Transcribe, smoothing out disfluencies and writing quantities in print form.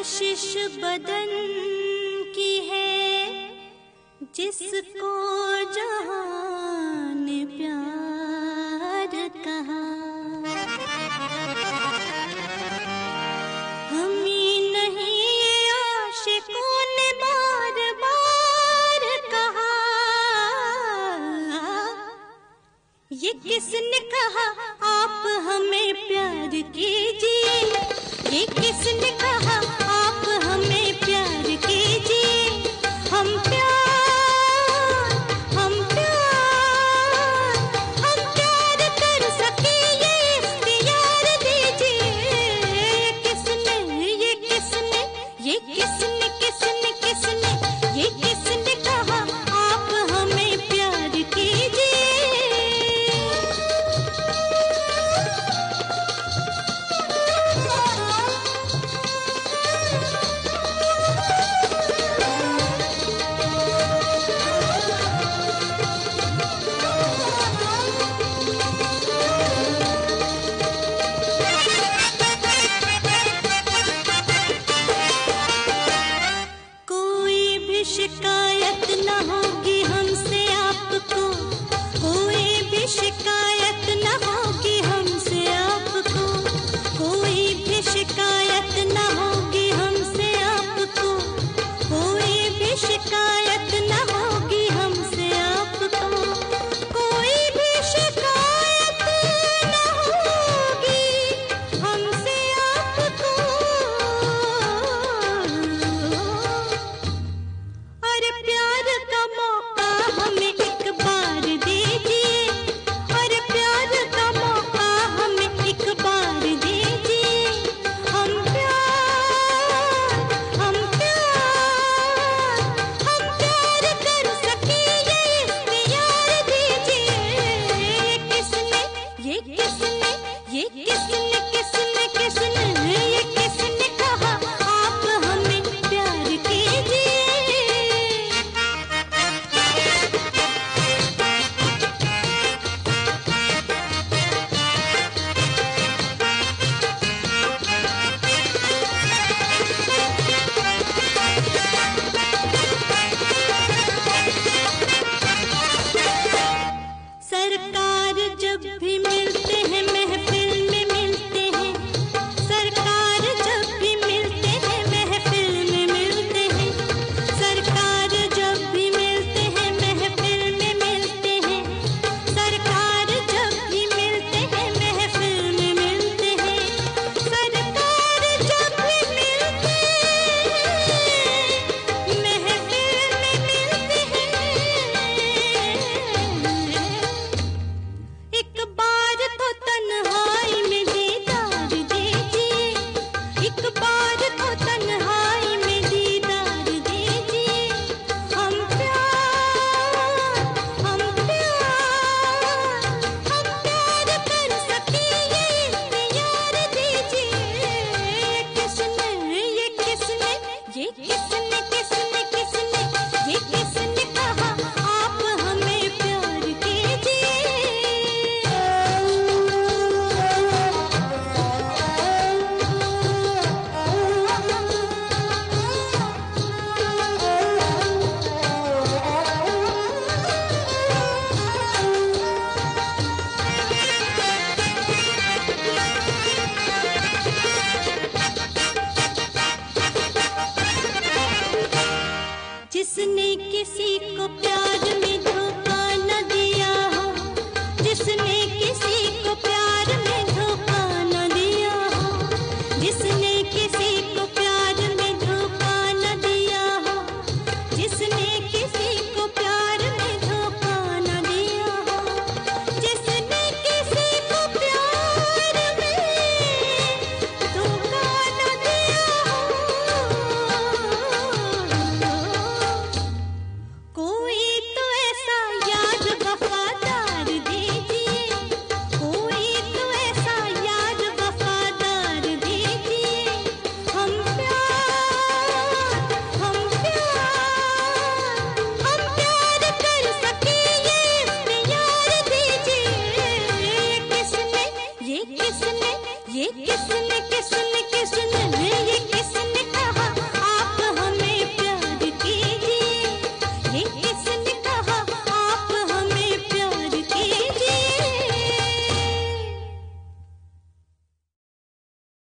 कशिश बदन की है जिसको जहां ने प्यार कहा। हम ही नहीं आशिकों ने बार बार कहा। ये किसने कहा आप हमें प्यार कीजिए। ये किसने कहा आप हमें प्यार कीजिए। हम प्यार कर सके ये इख्तियार दीजिए। ये किसने ये किसने कहा आप हमें प्यार कीजिए। शिकायत न होगी हमसे आपको। कोई भी शिकायत न होगी हमसे आपको। कोई भी शिकायत न होगी हमसे आपको। कोई भी शिकायत न होगी हमसे आपको। कोई भी शिकायत न होगी हमसे आपको। अरे प्यार का मौका हमें एक बार दीजिए। अरे प्यार का मौका हमें एक बार दीजिए। हम प्यार कर सके ये इख्तियार दीजिए। ये किसने कहा आप हमें प्यार कीजिए। सरकार जब भी मिलते हैं महफिल में मिलते हैं। सरकार जब भी मिलते हैं महफिल में मिलते हैं। सरकार जब भी मिलते हैं महफिल में मिलते हैं। सरकार जब भी मिलते हैं महफिल में मिलते हैं। सरकार जब भी मिलते हैं महफिल में मिलते हैं। एक बार तो तन्हाई में दीदार दीजिए। एक बार तो तन्हाई में दीदार दीजिए। हम प्यार कर सके ये इख्तियार दीजिए। ये किसने कहा आप हमें प्यार कीजिए। जिसने किसी को प्यार में धोखा न दिया हो। जिसने किसी को प्यार में धोखा न दिया हो। जिसने किसी को प्यार में धोखा न दिया हो। जिसने किसी को प्यार में धोखा न दिया हो। जिसने किसी को प्यार में धोखा न दिया हो। कोई तो ऐसा यार वफादार दीजिए। कोई तो ऐसा यार वफादार दीजिए। हम प्यार कर सके ये इख्तियार दीजिए। ये किसने